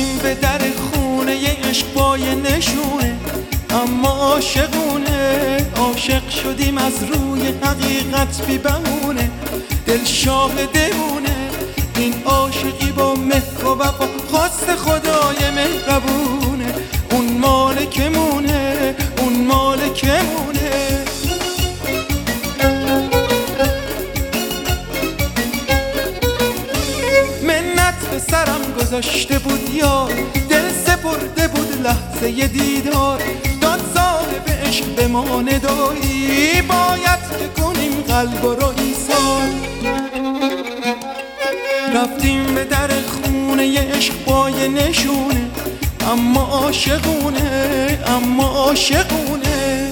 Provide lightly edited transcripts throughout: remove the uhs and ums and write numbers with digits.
به در خونه عشق با یه نشونه، اما عاشقونه. عاشق شدیم از روی حقیقت بی بهونه، دل شاهدمونه. این عاشقی با مهر و وفا خواست خدای مهربونه. اون مالکمونه، اون مالکمونه. منت به سرم گذاشته بود یار، دل سپرده بود لحظه ی دیدار. داد صاحب عشق به ما ندایی، باید که کنیم قلب رو ایثار. رفتیم به در خونه ی عشق با یه نشونه، اما عاشقونه، اما عاشقونه.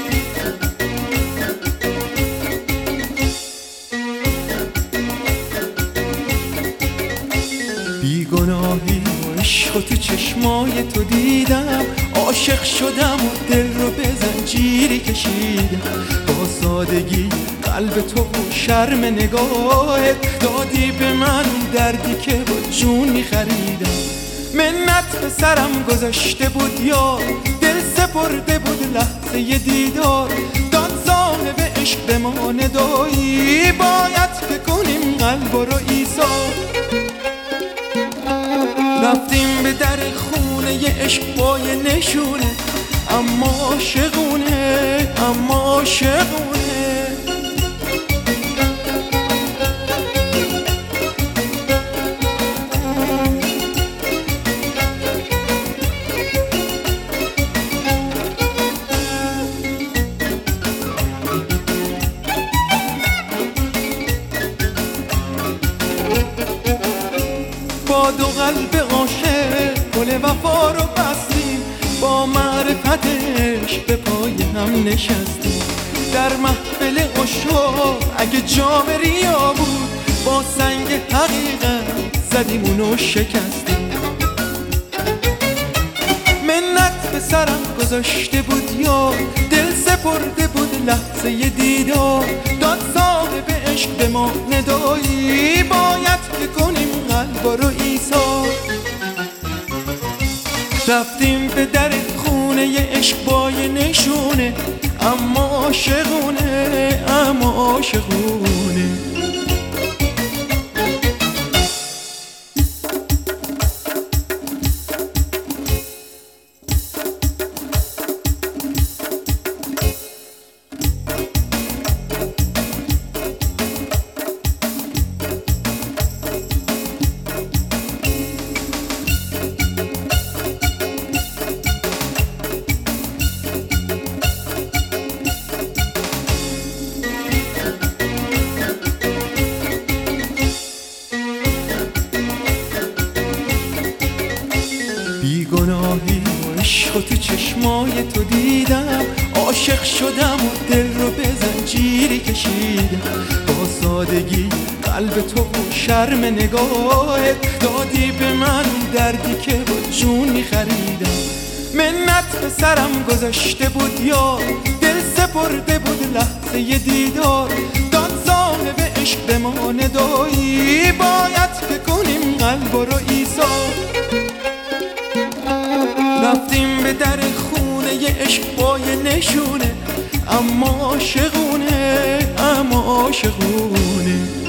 بیگناهی و عشق تو چشمای تو دیدم، عاشق شدم و دل رو به زنجیری کشیدم. با سادگی قلب تو و شرم نگاهت دادی به من دردی که با جون میخریدم. منت به سرم گذاشته بود یار، دل سپرده بود لحظه ی دیدار. داد صاحب عشق به ما ندایی، باید که کنیم قلب رو ایثار. رفتیم به در خونه ی عشق با یه نشونه، اما عاشقونه، اما عاشقونه. با دو قلب عاشق گل وفا رو بستیم، با معرفتش به پای هم نشستیم. در محفل عشاق اگه جام ریا بود، با سنگ حقیقت زدیم اونو شکستیم. منت به سرم گذاشته بود یار، دل سپرده بود لحظه ی دیدار. داد صاحب عشق به ما ندایی، باید که کنیم قلب رو ایثار. رفتیم به در خونه ی عشق با یه نشونه، اما عاشقونه، اما عاشقونه. بیگناهی و عشق تو چشمای تو دیدم، عاشق شدم و دل رو به زنجیری کشیدم. با سادگی قلب تو و شرم نگاهت دادی به من دردی که با جون میخریدم. منت به سرم گذاشته بود یار، دل سپرده بود لحظه ی دیدار. داد صاحب عشق به ما ندایی، باید که کنیم قلب رو ایثار. رفتیم به در خونه ی عشق با یه نشونه، اما عاشقونه، اما عاشقونه.